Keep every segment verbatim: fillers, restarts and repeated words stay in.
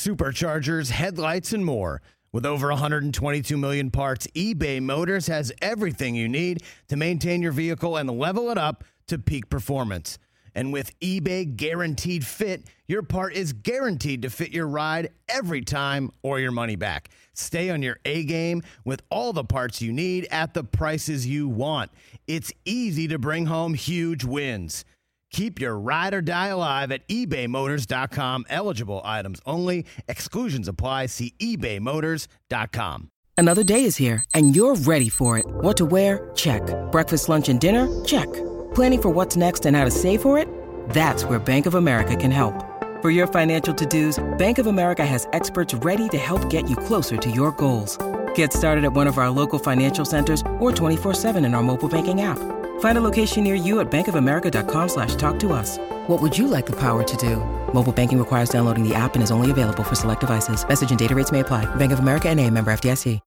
superchargers, headlights, and more. With over one hundred twenty-two million parts, eBay Motors has everything you need to maintain your vehicle and level it up to peak performance. And with eBay Guaranteed Fit, your part is guaranteed to fit your ride every time or your money back. Stay on your A-game with all the parts you need at the prices you want. It's easy to bring home huge wins. Keep your ride or die alive at ebay motors dot com. Eligible items only. Exclusions apply. See ebay motors dot com. Another day is here, and you're ready for it. What to wear? Check. Breakfast, lunch, and dinner? Check. Planning for what's next and how to save for it? That's where Bank of America can help. For your financial to-dos, Bank of America has experts ready to help get you closer to your goals. Get started at one of our local financial centers or twenty-four seven in our mobile banking app. Find a location near you at bankofamerica.com slash talk to us. What would you like the power to do? Mobile banking requires downloading the app and is only available for select devices. Message and data rates may apply. Bank of America N A, member F D I C.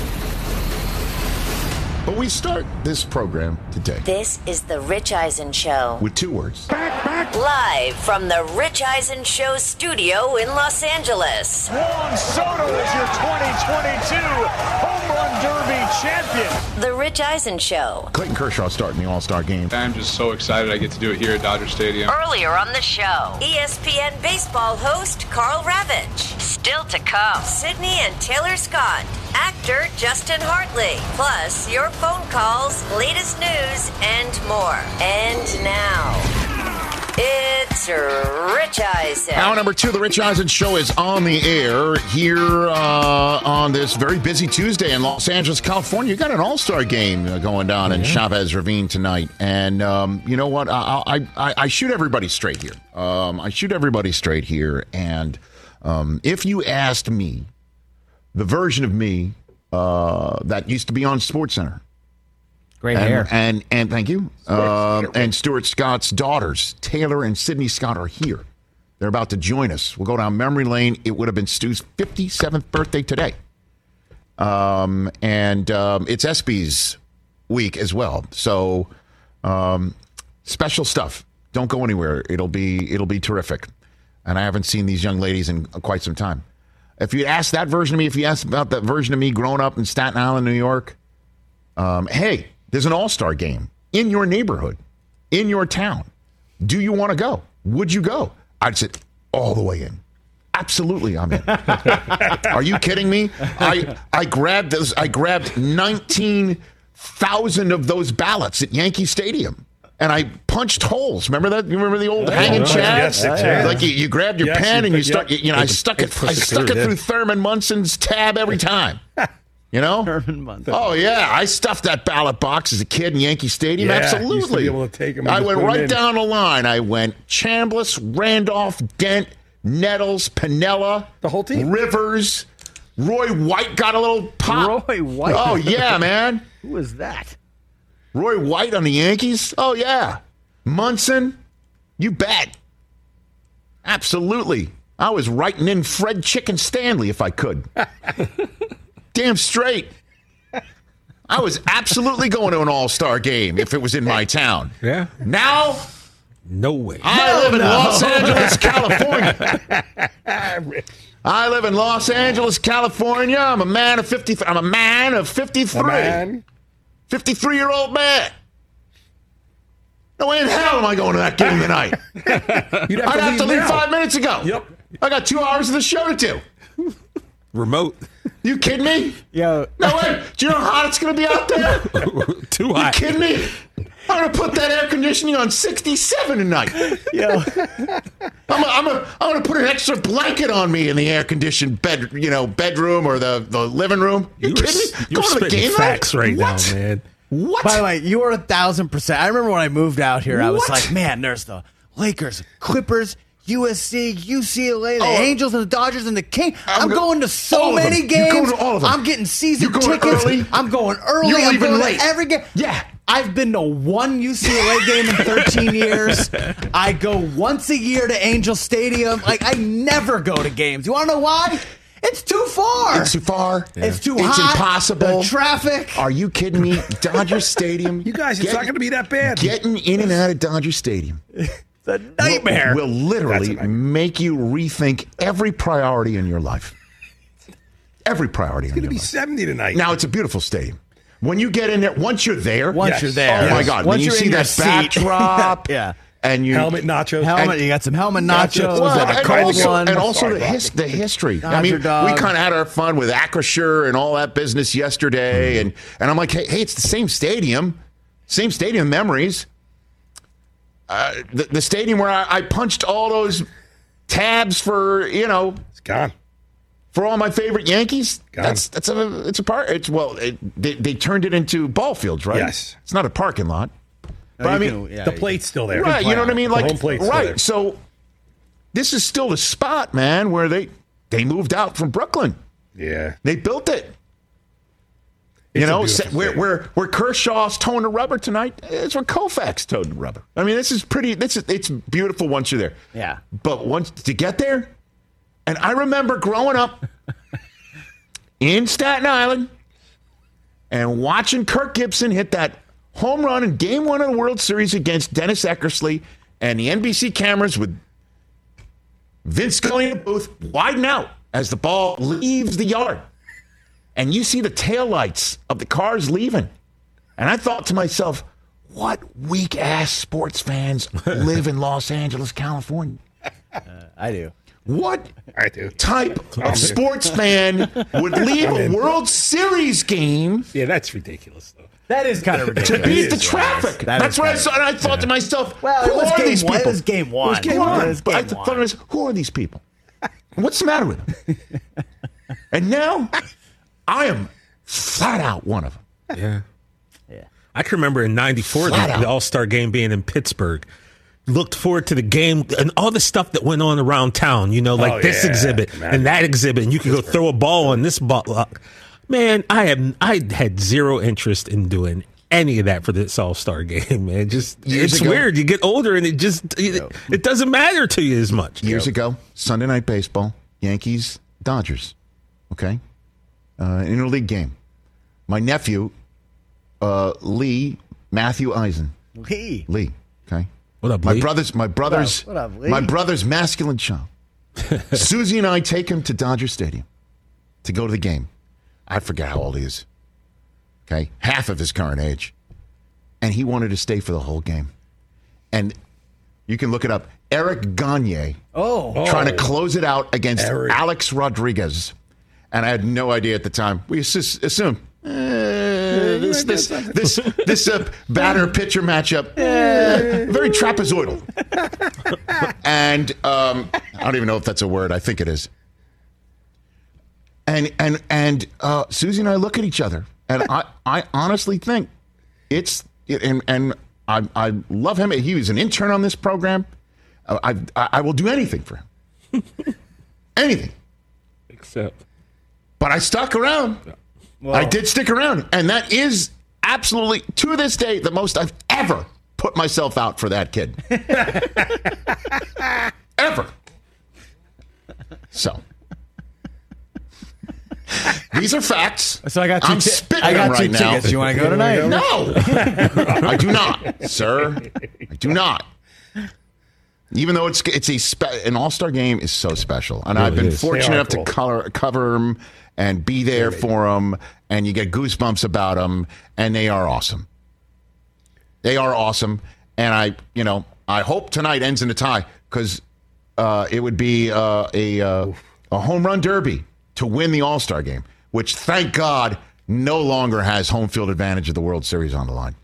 But we start this program today. This is the Rich Eisen Show. With two words. Back, back. Live from the Rich Eisen Show studio in Los Angeles. Juan Soto is your twenty twenty-two Home Run Derby champion. The Rich Eisen Show. Clayton Kershaw starting the All-Star game. I'm just so excited I get to do it here at Dodger Stadium. Earlier on the show, E S P N baseball host Carl Ravitch. Still to come, Sydney and Taylor Scott. Actor Justin Hartley. Plus, your phone calls, latest news, and more. And now, it's Rich Eisen. Hour number two, the Rich Eisen Show is on the air here uh, on this very busy Tuesday in Los Angeles, California. You got an All-Star game going down yeah. in Chavez Ravine tonight. And um, you know what? I, I, I, I shoot everybody straight here. Um, I shoot everybody straight here. And um, if you asked me, the version of me uh, that used to be on SportsCenter. Great and, hair. And, and thank you. Uh, and Stuart Scott's daughters, Taylor and Sydney Scott, are here. They're about to join us. We'll go down memory lane. It would have been Stu's fifty-seventh birthday today. Um, and um, it's ESPYs week as well. So um, special stuff. Don't go anywhere. It'll be it'll be terrific. And I haven't seen these young ladies in quite some time. If you ask that version of me, if you ask about that version of me growing up in Staten Island, New York, um, hey, there's an all-star game in your neighborhood, in your town. Do you want to go? Would you go? I'd sit all the way in. Absolutely, I'm in. Are you kidding me? I I grabbed those. I grabbed nineteen thousand of those ballots at Yankee Stadium. And I punched holes. Remember that? You remember the old oh, hanging chads? Yes, yes. Like you, you grabbed your yes, pen you and you pick, stuck. yeah. You know, I stuck it. I stuck it through Thurman Munson's tab every time. You know? Thurman Munson. Oh yeah, I stuffed that ballot box as a kid in Yankee Stadium. Yeah, Absolutely. used to be able to take them I went right in. down the line. I went Chambliss, Randolph, Dent, Nettles, Piniella, the whole team, Rivers. Roy White got a little pop. Roy White. Oh yeah, man. Who was that? Roy White on the Yankees? Oh, yeah. Munson? You bet. Absolutely. I was writing in Fred Chicken Stanley if I could. Damn straight. I was absolutely going to an all-star game if it was in my town. Yeah. Now, no way. I live in Los Angeles, California. I live in Los Angeles, California. I'm a man of fifty-three. I'm a man of fifty-three. A man. fifty-three-year-old man. No way in hell am I going to that game tonight. You'd have I'd to have leave to leave now. five minutes ago. Yep. I got two hours of the show to do. Remote. You kidding me? Yo. No way. Do you know how hot it's going to be out there? Too You hot. kidding me? I'm going to put that air conditioning on sixty-seven tonight. Yo. I'm a, I'm a, I'm going to put an extra blanket on me in the air-conditioned bed, you know, bedroom or the, the living room. You, You kidding were, me? you're Going to the spitting game facts night? right What? now, man. What? By the way, you are a thousand percent. I remember when I moved out here, I was What? like, man, there's the Lakers, Clippers, U S C, U C L A, the Oh. Angels, and the Dodgers, and the Kings. I'm, I'm go- going to so all of many them. You're games. going to all of them. I'm getting season You're going tickets. early. I'm going early. You're I'm leaving going late. to every game. Yeah. I've been to one U C L A game in thirteen years. I go once a year to Angel Stadium. Like, I never go to games. You want to know why? It's too far. It's too far. It's too It's hot. impossible. The traffic. Are you kidding me? Dodger Stadium. You guys, it's Get- not going to be that bad. Getting in and out of Dodger Stadium. It's a nightmare. Will, will literally make you rethink every priority in your life. Every priority in your life. It's going to be seventy tonight. Now, it's a beautiful stadium. When you get in there, once you're there. Once yes. you're there. Oh, yes. my God. Once when you you're see in that your seat. backdrop. yeah. And you, helmet nachos. Helmet, and, you got some helmet nachos well, and a and cold also, one. And also Sorry, the, his, the history. Dodger I mean, dog. we kind of had our fun with Acrisure and all that business yesterday. And, and I'm like, hey, hey, it's the same stadium. Same stadium memories. Uh, the, the stadium where I, I punched all those tabs for, you know. It's gone. For all my favorite Yankees. Gone. That's that's a it's a park. It's well, it, they they turned it into ball fields, right? Yes. It's not a parking lot. No, But I you mean, can- yeah, The you plate's still there. right? You know what I mean? The Like, home plate's still right? there. So this is still the spot, man, where they they moved out from Brooklyn. Yeah. They built it. It's you a know, beautiful se- where stadium. where where Kershaw's towing the rubber tonight. It's where Koufax towed the rubber. I mean, this is pretty. This is it's beautiful once you're there. Yeah. But once to get there, and I remember growing up in Staten Island and watching Kirk Gibson hit that home run in Game One of the World Series against Dennis Eckersley, and the N B C cameras with Vince Scully in the booth widen out as the ball leaves the yard. And you see the taillights of the cars leaving. And I thought to myself, what weak-ass sports fans live in Los Angeles, California? Uh, I do. What I do. type of sports fan would leave a World Series game Yeah, that's ridiculous, though. That is kind of to ridiculous. beat the is, traffic? That That's is what I kind saw. And I thought to myself, Well, who it was are game these one. people? It was game one. It was game It one. was But I game thought one. to myself, who are these people? What's the matter with them? And now I am flat out one of them. Yeah. Yeah. I can remember in ninety-four, Flat the, out. the All-Star game being in Pittsburgh. Looked forward to the game and all the stuff that went on around town, you know, like Oh, this yeah. exhibit Man. and that exhibit, and you could go throw a ball on this ball. Uh, Man, I have I had zero interest in doing any of that for this All-Star game, man. Just Years it's ago- weird. You get older and it just it, it doesn't matter to you as much. Years ago, Sunday Night Baseball, Yankees, Dodgers, okay? Uh, interleague game. My nephew, uh, Lee, Matthew Eisen. Lee. Lee, okay? What up, My Lee? brother's, my brother's, What up, Lee? my brother's masculine child. Susie and I take him to Dodger Stadium to go to the game. I forget how old he is. Okay, half of his current age, and he wanted to stay for the whole game. And you can look it up. Eric Gagne Oh. trying to close it out against Eric. Alex Rodriguez, and I had no idea at the time. We assus- assumed eh, this this this this uh, batter pitcher matchup eh, very trapezoidal, and um, I don't even know if that's a word. I think it is. And and and uh, Susie and I look at each other, and I, I honestly think it's and and I I love him. He was an intern on this program. Uh, I I, I will do anything for him, anything. Except But I stuck around. I did stick around, and that is absolutely to this day the most I've ever put myself out for that kid, ever. So. These are facts. So I got two I'm ti- spitting I got them two right now. tickets. You want to go tonight? No, I do not, sir. I do not. Even though it's it's a spe- an All Star game is so special, and Really I've been is. fortunate They are enough cool. to color, cover them and be there for them, and you get goosebumps about them, and they are awesome. They are awesome, and I, you know, I hope tonight ends in a tie because uh, it would be uh, a uh, a home run derby to win the All Star game, which thank God no longer has home field advantage of the World Series on the line.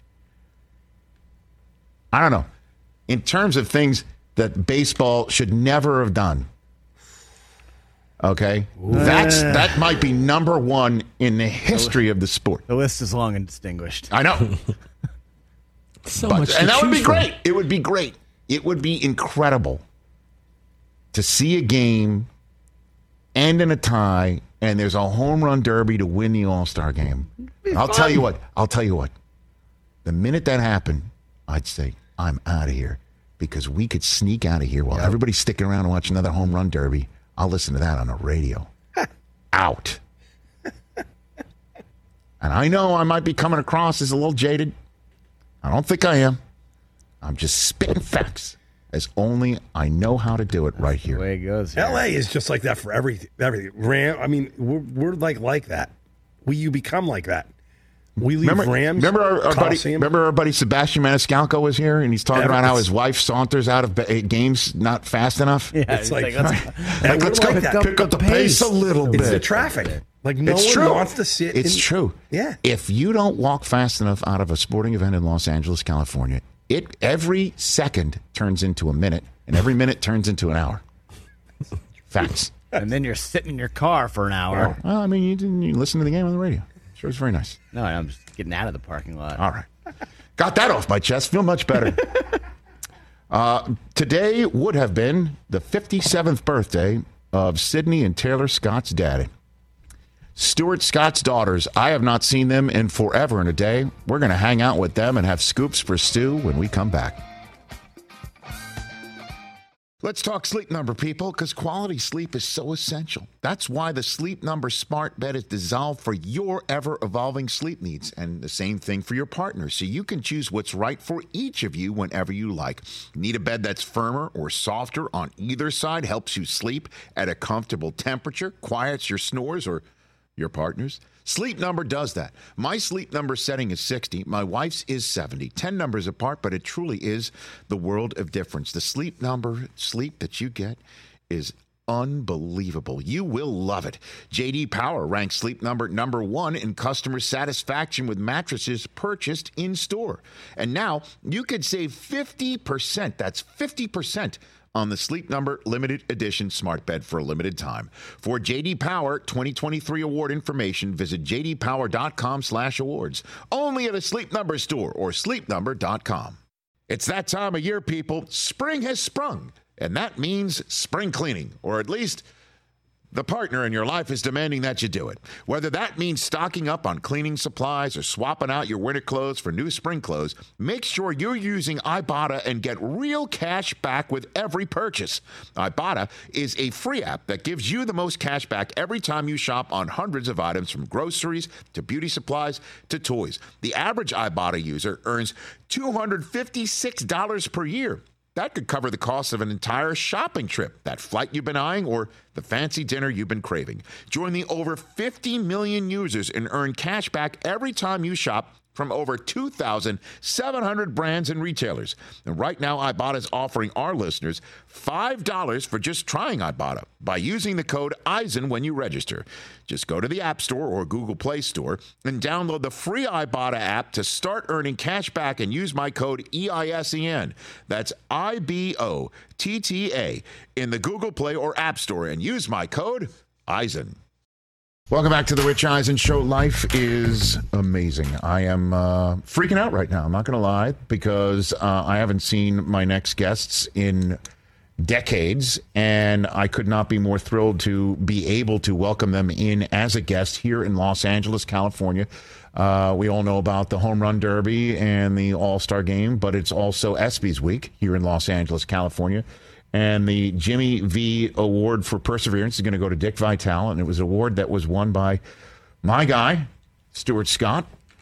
I don't know. In terms of things that baseball should never have done, okay, that's that might be number one in the history of the sport. The list is long and distinguished. I know. so But- much, to and that would choose be from. great. It would be great. It would be incredible to see a game end in a tie and there's a home run derby to win the All-Star game. I'll tell you what. I'll tell you what. The minute that happened, I'd say, I'm out of here because we could sneak out of here while everybody's sticking around and watch another home run derby. I'll listen to that on the radio. Out. And I know I might be coming across as a little jaded. I don't think I am. I'm just spitting facts. as only I know how to do it right here. The way it goes. Here. L A is just like that for everything. Everything. Ram. I mean, we're, we're like like that. We you become like that. We leave remember, Rams. Remember our, our buddy. Coliseum. Remember our buddy Sebastian Maniscalco was here, and he's talking Ever- about how his wife saunters out of ba- games not fast enough. Yeah, It's like, let's, Right. And Like, we're let's like go that. pick up the pace a little bit. It's the traffic. Like no It's one true. wants to sit. It's in, true. Yeah. If you don't walk fast enough out of a sporting event in Los Angeles, California, it every second turns into a minute, and every minute turns into an hour. Facts. and then you're sitting in your car for an hour. Well, I mean, you didn't you listen to the game on the radio. Sure, it's very nice. No, I'm just getting out of the parking lot. All right. Got that off my chest. Feel much better. uh, today would have been the fifty-seventh birthday of Sydney and Taylor Scott's daddy. Stuart Scott's daughters. I have not seen them in forever and a day. We're going to hang out with them and have scoops for Stu when we come back. Let's talk Sleep Number, people, because quality sleep is so essential. That's why the Sleep Number smart bed is designed for your ever-evolving sleep needs, and the same thing for your partner, so you can choose what's right for each of you whenever you like. Need a bed that's firmer or softer on either side, helps you sleep at a comfortable temperature, quiets your snores or your partner's? Sleep Number does that. My Sleep Number setting is sixty. My wife's is seventy. ten numbers apart, but it truly is the world of difference. The Sleep Number sleep that you get is unbelievable. You will love it. J D Power ranks Sleep Number number one in customer satisfaction with mattresses purchased in store. And now you could save fifty percent. That's fifty percent on the Sleep Number limited edition smart bed for a limited time. For J D Power twenty twenty-three award information, visit j d power dot com slash awards. Only at a Sleep Number store or sleep number dot com. It's that time of year, people. Spring has sprung, and that means spring cleaning, or at least the partner in your life is demanding that you do it. Whether that means stocking up on cleaning supplies or swapping out your winter clothes for new spring clothes, make sure you're using Ibotta and get real cash back with every purchase. Ibotta is a free app that gives you the most cash back every time you shop on hundreds of items, from groceries to beauty supplies to toys. The average Ibotta user earns two hundred fifty-six dollars per year. That could cover the cost of an entire shopping trip, that flight you've been eyeing, or the fancy dinner you've been craving. Join the over fifty million users and earn cash back every time you shop from over two thousand seven hundred brands and retailers. And right now, Ibotta is offering our listeners five dollars for just trying Ibotta by using the code Eisen when you register. Just go to the App Store or Google Play Store and download the free Ibotta app to start earning cash back and use my code E I S E N. That's I B O T T A in the Google Play or App Store and use my code Eisen. Welcome back to the Rich Eisen Show. Life is amazing. I am uh, freaking out right now. I'm not going to lie, because uh, I haven't seen my next guests in decades, and I could not be more thrilled to be able to welcome them in as a guest here in Los Angeles, California. Uh, we all know about the Home Run Derby and the All-Star Game, but it's also ESPYs Week here in Los Angeles, California. And the Jimmy V Award for Perseverance is going to go to Dick Vitale, and it was an award that was won by my guy, Stuart Scott,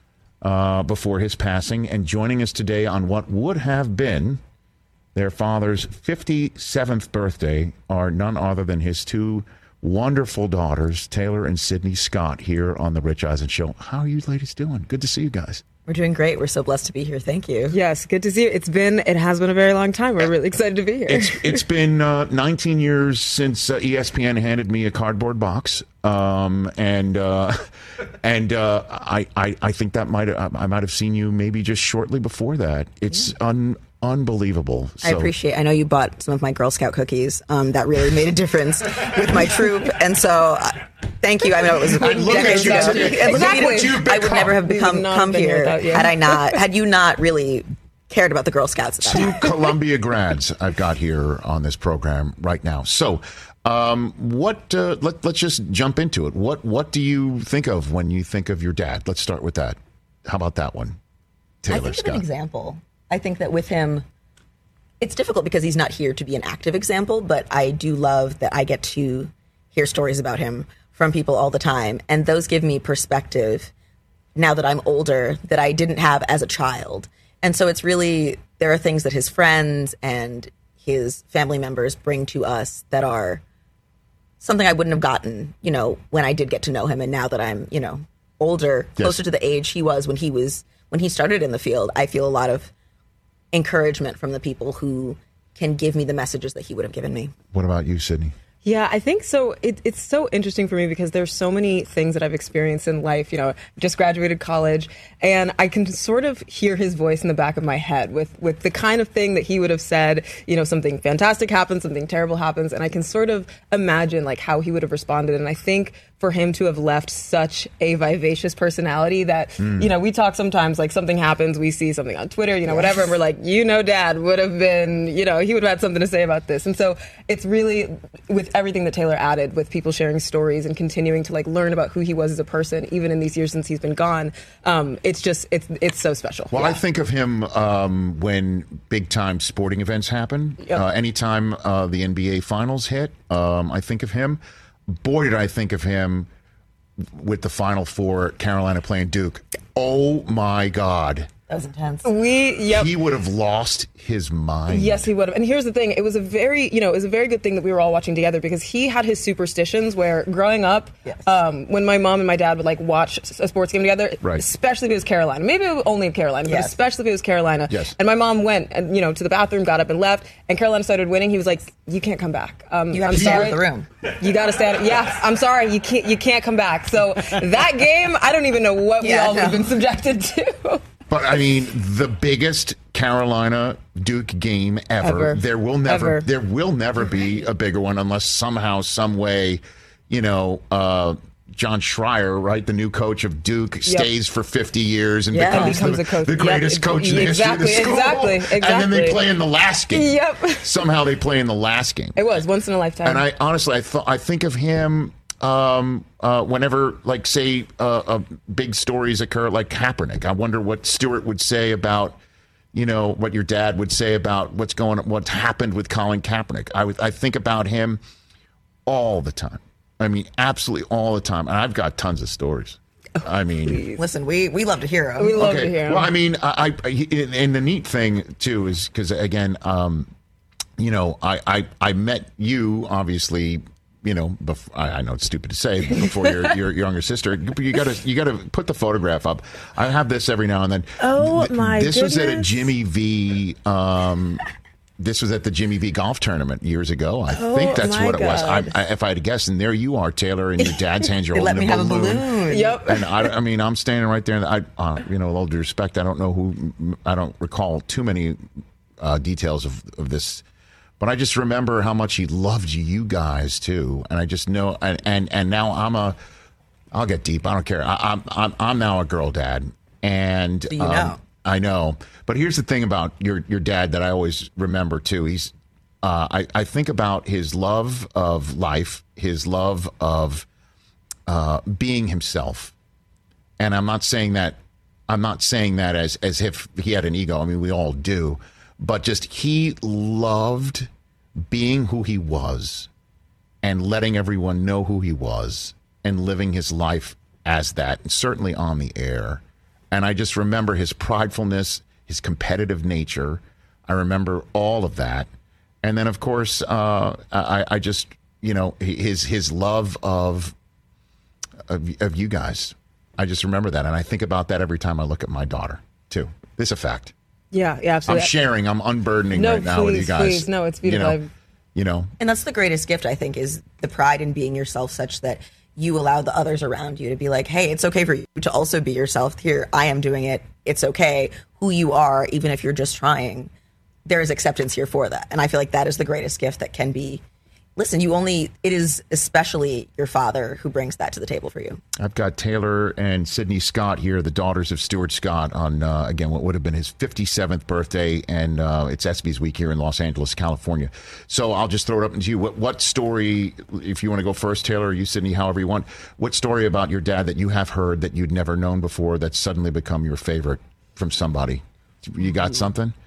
uh, before his passing. And joining us today on what would have been their father's fifty-seventh birthday are none other than his two wonderful daughters, Taylor and Sydney Scott, here on the Rich Eisen Show. How are you ladies doing? Good to see you guys. We're doing great. We're so blessed to be here. Thank you. Yes, good to see you. It's been, it has been a very long time. We're really excited to be here. It's It's been uh, nineteen years since uh, E S P N handed me a cardboard box, um, and uh, and uh, I, I I think that might I might have seen you maybe just shortly before that. It's yeah. un. Unbelievable. So. I appreciate I know you bought some of my Girl Scout cookies. Um, that really made a difference with my troop. And so uh, thank you. I know it was decades ago. Exactly. I would never have become come here had I not, had you not really cared about the Girl Scouts. At that Two Columbia grads I've got here on this program right now. So um, what, uh, let, let's just jump into it. What, what do you think of when you think of your dad? Let's start with that. How about that one? Taylor I think Scott. Of an example. I think that with him, it's difficult because he's not here to be an active example, but I do love that I get to hear stories about him from people all the time. And those give me perspective now that I'm older that I didn't have as a child. And so it's really, there are things that his friends and his family members bring to us that are something I wouldn't have gotten, you know, when I did get to know him. And now that I'm, you know, older, closer Yes. to the age he was when he was, when he started in the field, I feel a lot of encouragement from the people who can give me the messages that he would have given me. What about you, Sydney? Yeah, I think so. It, it's so interesting for me because there's so many things that I've experienced in life. You know, just graduated college, and I can sort of hear his voice in the back of my head with, with the kind of thing that he would have said. You know, something fantastic happens, something terrible happens, and I can sort of imagine like how he would have responded. And I think for him to have left such a vivacious personality that, Mm. you know, we talk sometimes like something happens, we see something on Twitter, you know, whatever, and we're like, you know, Dad would have been, you know, he would have had something to say about this. And so it's really with everything that Taylor added, with people sharing stories and continuing to like learn about who he was as a person, even in these years since he's been gone. Um, it's just, it's it's so special. Well, I think of him um, when big time sporting events happen. Yep. Uh, anytime uh, the N B A Finals hit, um, I think of him. Boy, did I think of him with the Final Four, Carolina playing Duke. Oh my God. That was intense. We, yep. He would have lost his mind. Yes, he would have. And here's the thing. It was a very, you know, it was a very good thing that we were all watching together because he had his superstitions where growing up, um, when my mom and my dad would like watch a sports game together, Right. especially if it was Carolina, maybe it was only Carolina, Yes. but especially if it was Carolina. Yes. And my mom went and, you know, to the bathroom, got up and left, and Carolina started winning. He was like, you can't come back. Um, You have I'm to stay out sorry. of the room. You got to stay out. Yeah, I'm sorry. You can't, you can't come back. So that game, I don't even know what we Yeah, all no. have been subjected to. But I mean, the biggest Carolina Duke game ever. Ever. There will never, Ever. there will never be a bigger one unless somehow, some way, you know, uh, John Schreier, right, the new coach of Duke, stays for fifty years and Yeah. And becomes, becomes the, a coach. the Yep. greatest coach in the Exactly, history of the school. exactly, And then they exactly. play in the last game. Yep. Somehow they play in the last game. It was once in a lifetime. And I honestly, I thought, I think of him um, uh, whenever, like, say, uh, uh, big stories occur, like Kaepernick. I wonder what Stewart would say about, you know, what your dad would say about what's going, what's happened with Colin Kaepernick. I would, I think about him all the time. I mean, absolutely all the time. And I've got tons of stories. I mean, Listen, we, we love to hear them. We love to hear 'em. well, I mean, I, I and and the neat thing too is because again, um, you know, I, I I met you obviously. You know, bef- I, I know it's stupid to say before your your younger sister. You got to you got to put the photograph up. I have this every now and then. Oh, Th- my This was at a goodness. Jimmy V. Um, this was at the Jimmy V golf tournament years ago. I Oh, think that's my what it was. I, God. I, if I had to guess, and there you are, Taylor, in your dad's hands. You're They let holding me a have a balloon. balloon. Yep. And I, I mean, I'm standing right there. And I, uh, you know, with all due respect, I don't know who. I don't recall too many uh, details of, of this, but I just remember how much he loved you guys too. And I just know. And and, and now I'm a. I'll get deep. I don't care. I, I'm I'm I'm now a girl dad, and you know? I know. But here's the thing about your your dad that I always remember too. He's. Uh, I, I think about his love of life, his love of uh, being himself. And I'm not saying that I'm not saying that as as if he had an ego. I mean, we all do. But just he loved being who he was and letting everyone know who he was and living his life as that, and certainly on the air. And I just remember his pridefulness, his competitive nature. I remember all of that. And then, of course, uh, I, I just, you know, his his love of, of of you guys. I just remember that, and I think about that every time I look at my daughter too. This is a fact. Yeah, yeah, absolutely. I'm sharing. I'm unburdening No, right now with you please, guys. please. No, it's beautiful. You know, you know, And that's the greatest gift, I think, is the pride in being yourself such that you allow the others around you to be like, hey, it's okay for you to also be yourself. Here, I am doing it. It's okay. Who you are, even if you're just trying, there is acceptance here for that. And I feel like that is the greatest gift that can be. Listen, you only, it is especially your father who brings that to the table for you. I've got Taylor and Sydney Scott here, the daughters of Stuart Scott, on, uh, again, what would have been his fifty-seventh birthday, and uh, it's ESPYs week here in Los Angeles, California. So I'll just throw it up into you. What, what story, if you want to go first, Taylor, or you, Sydney, however you want, what story about your dad that you have heard that you'd never known before that's suddenly become your favorite from somebody? You got something?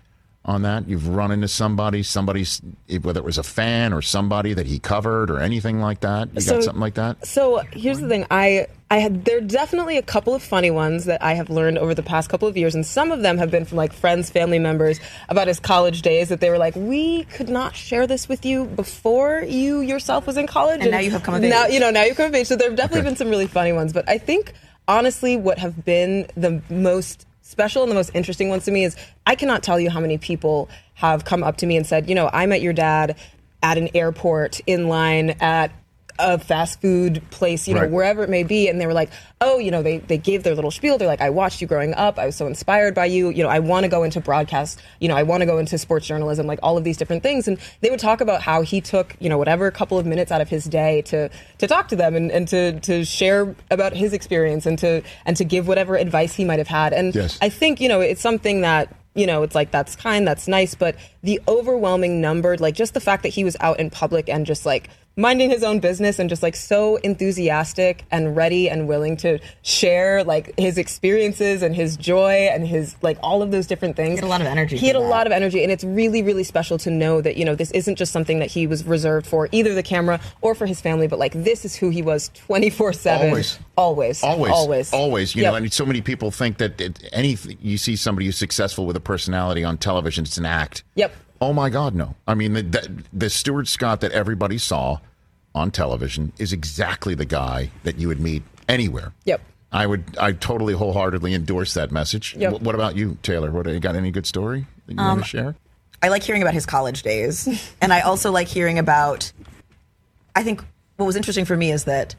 on that? You've run into somebody, somebody's, whether it was a fan or somebody that he covered or anything like that? You So- got something like that? So here's the thing. I I had there are definitely a couple of funny ones that I have learned over the past couple of years, and some of them have been from like friends, family members about his college days that they were like, we could not share this with you before you yourself was in college, And now you have come of now, age. You know, now you've come of age. So there have definitely Okay. been some really funny ones, but I think honestly, what have been the most special and the most interesting ones to me is I cannot tell you how many people have come up to me and said, you know, I met your dad at an airport, in line at a fast food place, you know, Right. wherever it may be. And they were like, oh, you know, they, they gave their little spiel. They're like, I watched you growing up. I was so inspired by you. You know, I want to go into broadcast. You know, I want to go into sports journalism, like all of these different things. And they would talk about how he took, you know, whatever couple of minutes out of his day to to talk to them and, and to, to share about his experience and to and to give whatever advice he might have had. And Yes. I think, you know, it's something that, you know, it's like, that's kind, that's nice. But the overwhelming number, like just the fact that he was out in public and just like minding his own business and just like so enthusiastic and ready and willing to share like his experiences and his joy and his like all of those different things. He had a lot of energy He had for a that. lot of energy, and it's really, really special to know that, you know, this isn't just something that he was reserved for either the camera or for his family, but like this is who he was twenty-four seven. Always. Always. Always, Always. always. You Yep. know, and so many people think that it, any you see somebody who's successful with a personality on television, it's an act. Yep. Oh my God, no! I mean, the the, the Stuart Scott that everybody saw on television is exactly the guy that you would meet anywhere. Yep. I would, I totally wholeheartedly endorse that message. Yep. Wh- What about you, Taylor? What you got? Any good story that you Um, want to share? I like hearing about his college days. And I also like hearing about, I think what was interesting for me is that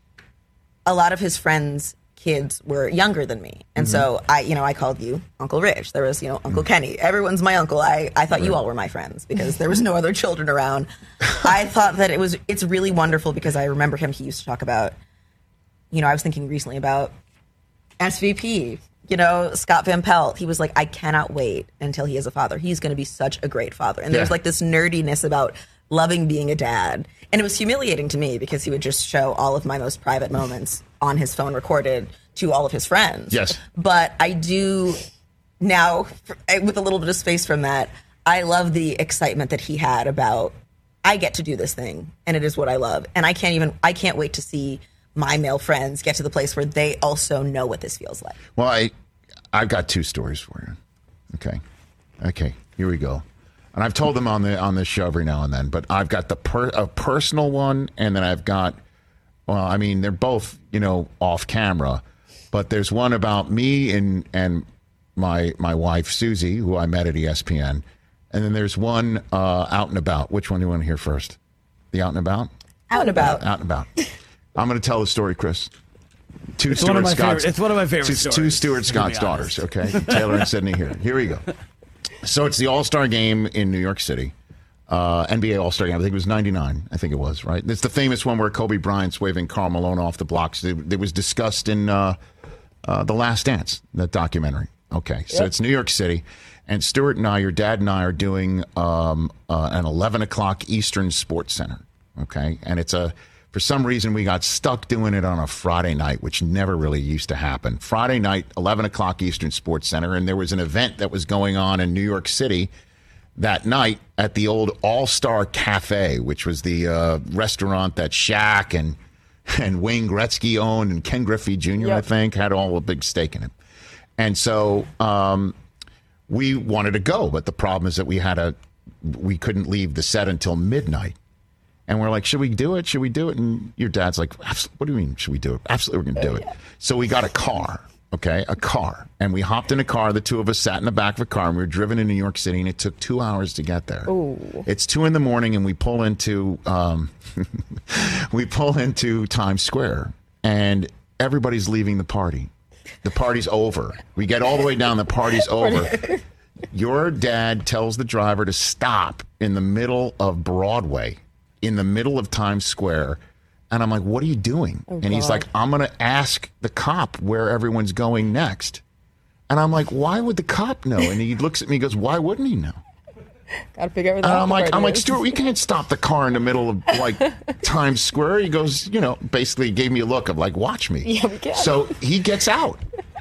a lot of his friends' kids were younger than me. And Mhm. so I, you know, I called you Uncle Rich. There was, you know, Uncle Kenny. Everyone's my uncle. I, I thought you all were my friends because there was no other children around. I thought that it was, it's really wonderful because I remember him, he used to talk about, you know, I was thinking recently about S V P, you know, Scott Van Pelt. He was like, I cannot wait until he is a father. He's going to be such a great father. And there was Yeah. like this nerdiness about loving being a dad. And it was humiliating to me because he would just show all of my most private moments on his phone recorded to all of his friends. Yes. But I do now, for- with a little bit of space from that, I love the excitement that he had about, I get to do this thing and it is what I love. And I can't even, I can't wait to see my male friends get to the place where they also know what this feels like. Well, I, I've got two stories for you. Okay, okay, here we go. And I've told them on the on this show every now and then, but I've got the per, a personal one, and then I've got, well, I mean, they're both, you know, off camera, but there's one about me and and my my wife Susie, who I met at E S P N, and then there's one uh, out and about. Which one do you want to hear first? The out and about. Out and about. Out and about. I'm going to tell the story, Chris. Two It's one of Stuart my Scott's. favorite- it's one of my favorite two, stories, Two Stuart to be Scott's honest. daughters. Okay, Taylor and Sydney here. Here we go. So it's the All-Star Game in New York City, uh, N B A All-Star Game. I think it was ninety-nine. I think it was right. It's the famous one where Kobe Bryant's waving Karl Malone off the blocks. It, it was discussed in uh, uh, The Last Dance, that documentary. Okay, so Yep. it's New York City, and Stuart and I, your dad and I, are doing um, uh, an eleven o'clock Eastern Sports Center. Okay, and it's a for some reason we got stuck doing it on a Friday night, which never really used to happen. Friday night, eleven o'clock Eastern Sports Center, and there was an event that was going on in New York City that night at the old All-Star Cafe, which was the uh, restaurant that Shaq and and Wayne Gretzky owned, and Ken Griffey Junior, I Yep. think, had all a big stake in it. And so um, we wanted to go, but the problem is that we had a we couldn't leave the set until midnight. And we're like, should we do it? Should we do it? And your dad's like, "Abs- what do you mean, should we do it? Absolutely, we're going to do it. So we got a car, okay, a car. And we hopped in a car. The two of us sat in the back of a car, and we were driven to New York City, and it took two hours to get there. Ooh. It's two in the morning, and we pull into um, we pull into Times Square, and everybody's leaving the party. The party's over. We get all the way down, the party's over. Your dad tells the driver to stop in the middle of Broadway, in the middle of Times Square. And I'm like, what are you doing? Oh, and he's God. like, I'm going to ask the cop where everyone's going next. And I'm like, why would the cop know? And he looks at me and goes, why wouldn't he know? Gotta figure out where And that I'm like, part I'm like, is. Stuart, we can't stop the car in the middle of like Times Square. He goes, you know, basically gave me a look of like, watch me. Yeah, we can. So he gets out.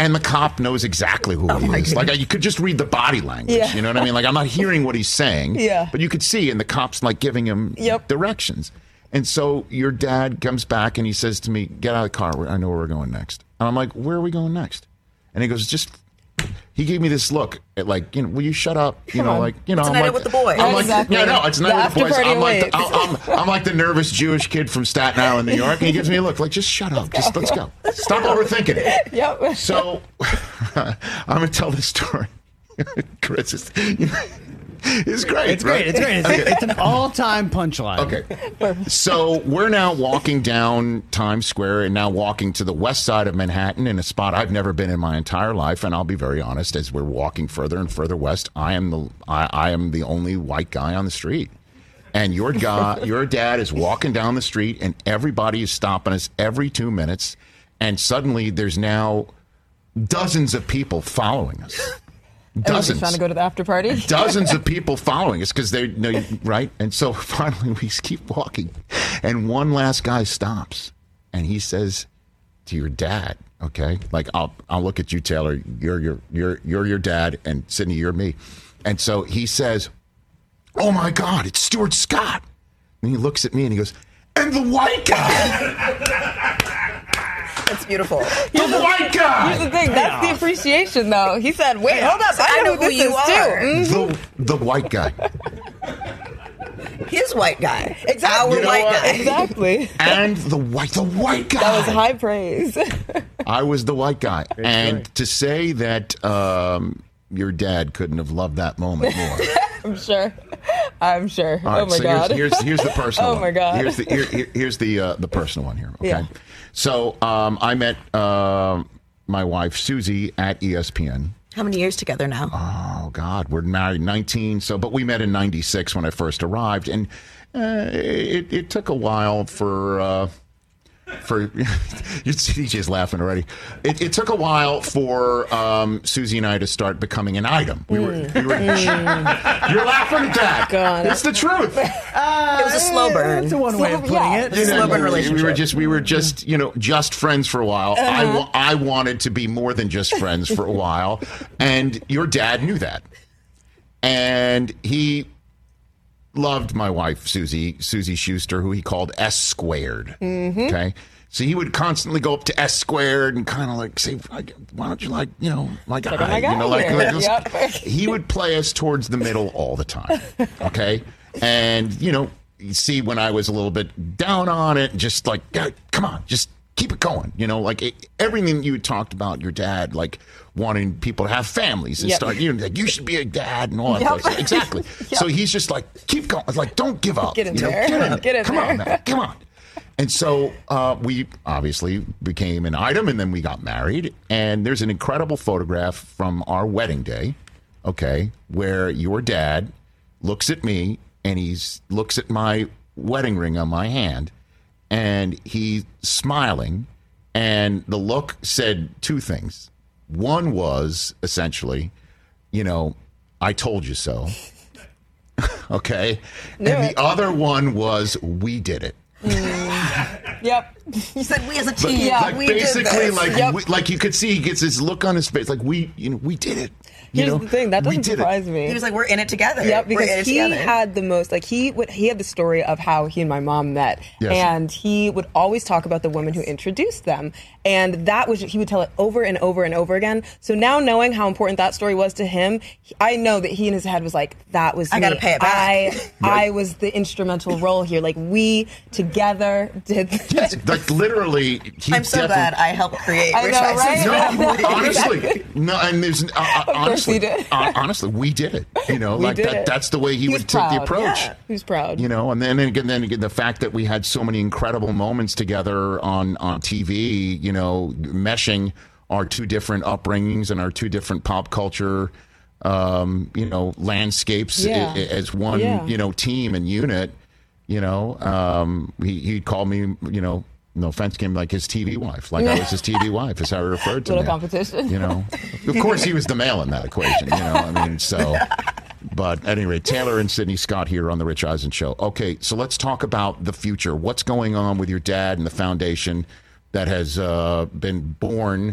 And the cop knows exactly who Oh, he my is. goodness. Like, you could just read the body language. Yeah. You know what I mean? Like, I'm not hearing what he's saying. Yeah. But you could see, and the cop's like giving him Yep. directions. And so your dad comes back and he says to me, get out of the car. I know where we're going next. And I'm like, where are we going next? And he goes, just... He gave me this look at like, you know, will you shut up? You Come know, on. like, you know, It's a I'm night like, out with the boys. I'm like, Exactly. yeah, no, it's a The night with the boys. after I'm like, party the, I'm, I'm, I'm like the nervous Jewish kid from Staten Island, New York. And he gives me a look like, just shut up. Just let's go. Stop overthinking it. Yep. So I'm going to tell this story. Chris, is, you know, it's great. It's right? great. It's great. It's, Okay. it's an all-time punchline. Okay. So we're now walking down Times Square and now walking to the west side of Manhattan in a spot I've never been in my entire life. And I'll be very honest, as we're walking further and further west, I am the I, I am the only white guy on the street. And your guy, your dad is walking down the street and everybody is stopping us every two minutes. And suddenly there's now dozens of people following us. Everyone's Dozens. trying to go to the after party. Dozens of people following us because they know, right? And so finally we keep walking, and one last guy stops, and he says to your dad, "Okay, like I'll I'll look at you, Taylor. You're your you're you're your dad, and Sydney, you're me." And so he says, "Oh my God, it's Stuart Scott!" And he looks at me and he goes, "And the white guy." That's beautiful. The white guy. Here's the thing. That's the appreciation, though. He said, "Wait, hold up. I know who this you is are." too." The the white guy. His white guy. Exactly. Our You know white what? guy. Exactly. And the white the white guy. That was high praise. I was the white guy. And to say that um, your dad couldn't have loved that moment more. I'm sure. I'm sure. All right, oh my so god. Here's, here's, here's the personal Oh one. my God. Here's the, here, here- here's the, uh, the personal one here, okay? Yeah. So um, I met uh, my wife, Susie, at E S P N. How many years together now? Oh, God, we're married nineteen. So, but we met in ninety-six when I first arrived. And uh, it, it took a while for... Uh, For you see D J's laughing already. It, it took a while for um, Susie and I to start becoming an item. We were, we were you're laughing at that. God. It's the truth. It was a slow burn. That's one way of putting yeah. it. You know, Slow burn we- relationship. We were just we were just you know just friends for a while. I wa- I wanted to be more than just friends for a while, and your dad knew that, and he loved my wife Susie Susie Schuster, who he called S squared. Okay. So he would constantly go up to S squared and kind of like say, like, "Why don't you like, you know, like, Like, I, oh my God, you know, like, here." like this." Yep. He would play us towards the middle all the time. Okay, and you know, you see when I was a little bit down on it, just like, "God, come on, just keep it going." You know, like it, everything you had talked about your dad, like wanting people to have families and Yep. start, you know, like you should be a dad and all that Yep. stuff. Exactly. Yep. So he's just like, keep going, like, don't give up. Get in you know, there. Get in, Get in come there. on, man, come on. And so uh, we obviously became an item, and then we got married. And there's an incredible photograph from our wedding day, okay, where your dad looks at me and he looks at my wedding ring on my hand, and he's smiling. And the look said two things. One was essentially, you know, I told you so. Okay. Knew and it. the other one was, we did it. Yep. You said we as a But, team. Yeah, like we did basically, this. like Yep. we, like you could see, he gets this look on his face, like we, you know, we did it. You Here's know, the thing. That We doesn't did it. surprise me. He was like, we're in it together. Yeah, We're because in it he together. had the most, like, he would, he had the story of how he and my mom met. Yes. And he would always talk about the woman who introduced them. And that was, he would tell it over and over and over again. So now knowing how important that story was to him, he- I know that he in his head was like, that was I me. gotta pay it back. I, I was the instrumental role here. Like, we together did this. Yes, like literally. He I'm so definitely- glad I helped create I Rich know, Eison's right? No, family. honestly, no, and there's uh, uh, course honestly, he did. uh, honestly, we did it. You know, We like did that. it. That's the way he, He was would take the proud. approach. Yeah, he was proud. You know, and then and again, then again, the fact that we had so many incredible moments together on on T V. You know, meshing our two different upbringings and our two different pop culture, um, you know, landscapes Yeah. i- i- as one, Yeah. you know, team and unit. You know, um, he he called me, you know. No offense, came like his T V wife. Like I was his T V wife, is how he referred to Little me. competition. You know, of course he was the male in that equation. You know, I mean, so. But at any rate, Taylor and Sydney Scott here on the Rich Eisen Show. Okay, so let's talk about the future. What's going on with your dad and the foundation that has uh, been born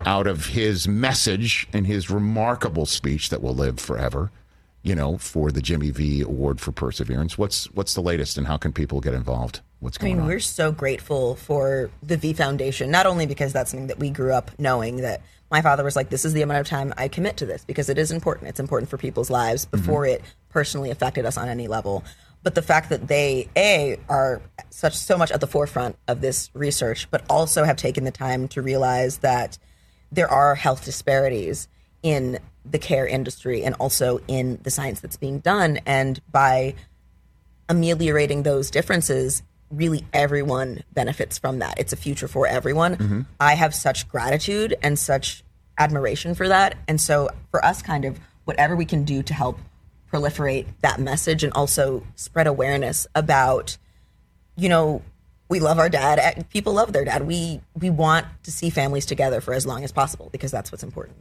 out of his message and his remarkable speech that will live forever, you know, for the Jimmy V Award for Perseverance. What's what's the latest, and how can people get involved? What's I going mean, on? we're so grateful for the V Foundation, not only because that's something that we grew up knowing, that my father was like, this is the amount of time I commit to this, because it is important. It's important for people's lives before mm-hmm. it personally affected us on any level. But the fact that they, A, are such so much at the forefront of this research, but also have taken the time to realize that there are health disparities in the care industry and also in the science that's being done. And by ameliorating those differences, really everyone benefits from that. It's a future for everyone. Mm-hmm. I have such gratitude and such admiration for that. And so for us, kind of whatever we can do to help proliferate that message and also spread awareness about, you know, we love our dad. People love their dad. We we want to see families together for as long as possible because that's what's important.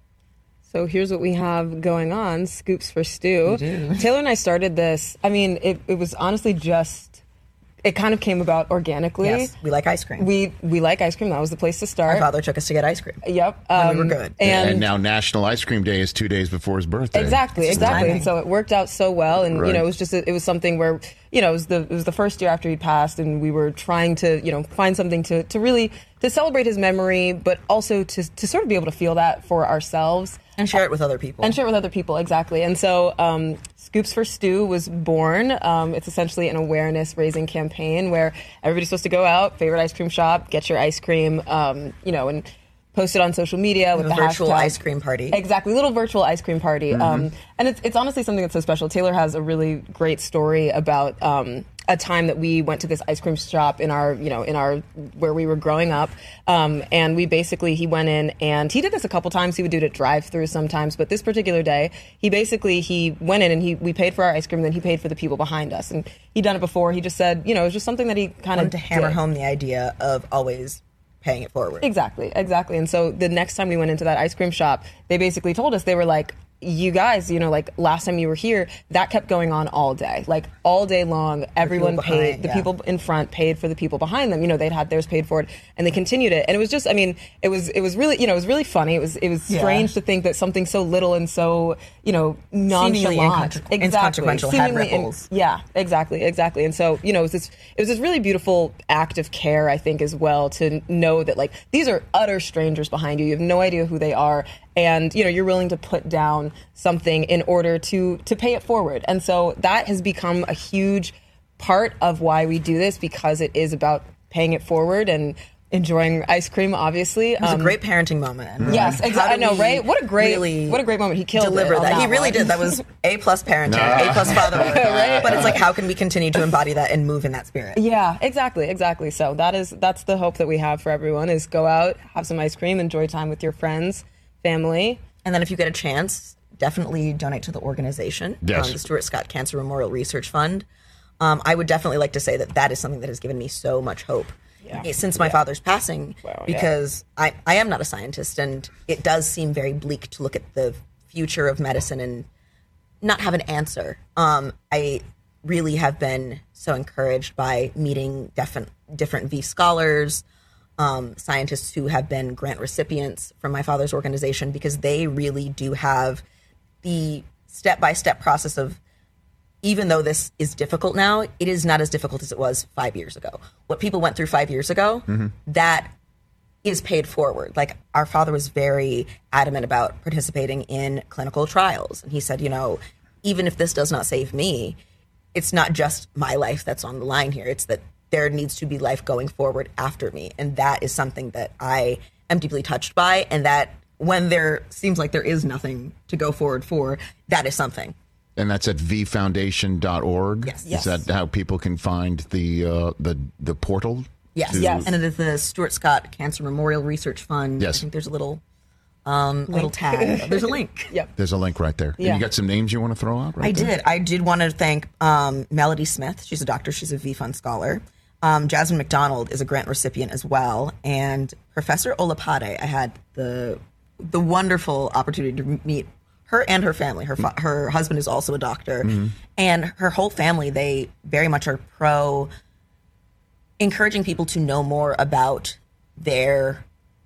So here's what we have going on, Scoops for Stu. Taylor and I started this. I mean, it, it was honestly just, it kind of came about organically. Yes, we like ice cream. We we like ice cream. That was the place to start. Our father took us to get ice cream. Yep. When Um, we were good. And, and now National Ice Cream Day is two days before his birthday. Exactly, exactly. And so it worked out so well. And, Right. you know, it was just, a, it was something where, you know, it was the it was the first year after he passed, and we were trying to, you know, find something to, to really, to celebrate his memory, but also to, to sort of be able to feel that for ourselves. And share it with other people. And share it with other people, exactly. And so um, Scoops for Stu was born. Um, it's essentially an awareness-raising campaign where everybody's supposed to go out, favorite ice cream shop, get your ice cream, um, you know, and post it on social media with a the virtual hashtag. ice cream party. Exactly, little virtual ice cream party. Mm-hmm. Um, and it's, it's honestly something that's so special. Taylor has a really great story about um, a time that we went to this ice cream shop in our, you know, in our, where we were growing up. Um, and we basically, he went in and he did this a couple times. He would do it at drive-through sometimes. But this particular day, he basically, he went in and he, we paid for our ice cream, and then he paid for the people behind us. And he'd done it before. He just said, you know, it was just something that he kind of to hammer did. home the idea of always paying it forward. Exactly, exactly. And so the next time we went into that ice cream shop, they basically told us, they were like, you guys, you know, like last time you were here, that kept going on all day. Like all day long, everyone people paid, behind, the yeah. people in front paid for the people behind them. You know, they'd had theirs paid for it, and they continued it. And it was just, I mean, it was, it was really, you know, it was really funny. It was, it was Yeah. strange to think that something so little and so, you know, nonchalant, inconsequential- inconsequential had seemingly in- ripples. yeah, exactly, exactly. And so, you know, it was this, it was this really beautiful act of care, I think, as well, to know that like these are utter strangers behind you. You have no idea who they are. And, you know, you're willing to put down something in order to to pay it forward. And so that has become a huge part of why we do this, because it is about paying it forward and enjoying ice cream, obviously. It was Um, a great parenting moment. And Yes, how exactly. I do know, we right? What a great, really what a great moment. He killed deliver it on that. He that really one. did. That was A plus parenting, A plus fatherhood. Right? But it's like, how can we continue to embody that and move in that spirit? Yeah, exactly, exactly. So that is that's the hope that we have for everyone: is go out, have some ice cream, enjoy time with your friends, family. And then if you get a chance, definitely donate to the organization, Yes. um, the Stuart Scott Cancer Memorial Research Fund. Um, I would definitely like to say that that is something that has given me so much hope Yeah. since my Yeah. father's passing, Wow, yeah. because I, I am not a scientist, and it does seem very bleak to look at the future of medicine and not have an answer. Um, I really have been so encouraged by meeting different, different V scholars, Um, scientists who have been grant recipients from my father's organization, because they really do have the step-by-step process of, even though this is difficult now, it is not as difficult as it was five years ago. What people went through five years ago, that is paid forward. Like, our father was very adamant about participating in clinical trials. And he said, you know, even if this does not save me, it's not just my life that's on the line here. It's that there needs to be life going forward after me. And that is something that I am deeply touched by. And that when there seems like there is nothing to go forward for, that is something. And that's at v foundation dot org. Yes. Is Yes. that how people can find the uh, the the portal? Yes. to- Yes. And it is the Stuart Scott Cancer Memorial Research Fund. Yes. I think there's a little um, little tag. There's a link. Yep. There's a link right there. Yeah. And you got some names you want to throw out? Right I there? did. I did want to thank um, Melody Smith. She's a doctor. She's a V Fund scholar. Um, Jasmine McDonald is a grant recipient as well. And Professor Olapade, I had the the wonderful opportunity to meet her and her family. Her fa- her husband is also a doctor. Mhm. And her whole family, they very much are pro encouraging people to know more about their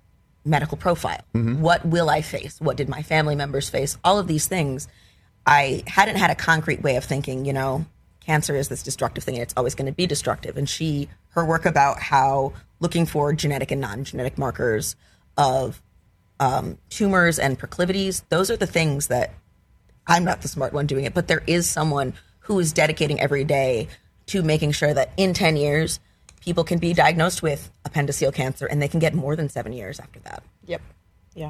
medical profile. Mm-hmm. What will I face? What did my family members face? All of these things. I hadn't had a concrete way of thinking, you know, cancer is this destructive thing and it's always going to be destructive. And she, her work about how looking for genetic and non-genetic markers of um, tumors and proclivities, those are the things that I'm not the smart one doing it, but there is someone who is dedicating every day to making sure that in ten years, people can be diagnosed with appendiceal cancer and they can get more than seven years after that. Yep. Yeah.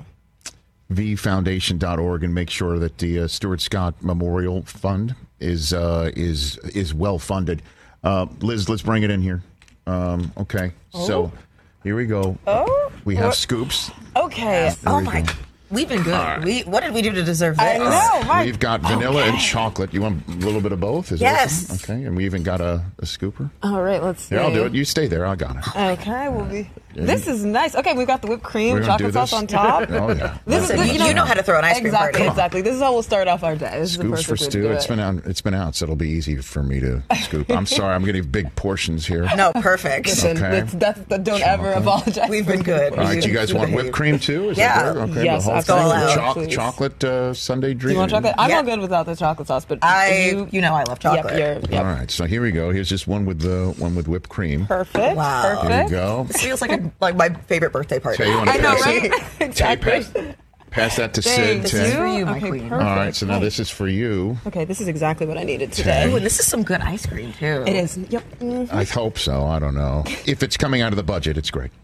v foundation dot org, and make sure that the uh, Stuart Scott Memorial Fund is uh, is is well funded. Uh, Liz, let's bring it in here. Um, okay, Oh. so here we go. Oh, we have what- scoops. Okay. There Oh we my. go. We've been good. All right. We what did we do to deserve this? I know. My, We've got vanilla and chocolate. You want a little bit of both? Is Yes. That okay, and we even got a, a scooper. all right, let's see. Here, I'll do it. You stay there. I got it. Okay, we'll be. Yeah, This you- is nice. Okay, we've got the whipped cream, We're gonna do chocolate sauce this? on top. Oh, yeah. This is Listen, this, you, you know how to throw an ice cream exactly, party. exactly. This is how we'll start off our day. This is the Scoops perfect for way to Stu. do It's it. been out. It's been out, so it'll be easy for me to scoop. I'm sorry. I'm getting big portions here. No, perfect. Listen, Okay. it's, that's, that, don't ever Chocolate. apologize. We've been good. All right, do you guys want Behave. whipped cream too? Is Yeah. that good? Okay, Yes, the whole absolutely. thing. Go Choc- all out. chocolate uh, Sunday Do dream. you want chocolate? I'm Yeah. all good without the chocolate sauce, but I, you, you know, I love chocolate. Yep, you're, All yep. right, so here we go. Here's just one with the one with whipped cream. Perfect. Wow. Perfect. Here you go. This feels like a, like my favorite birthday party. Tay, you want to I know, pass right? it? Tay, Exactly. pass, pass that to Thank Sid. This is Tay. for you, my okay, queen. perfect. All right, so now this is for you. Okay, this is exactly what I needed Tay. today. Ooh, and this is some good ice cream too. It is. Yep. Mm. I hope so. I don't know. If it's coming out of the budget, it's great.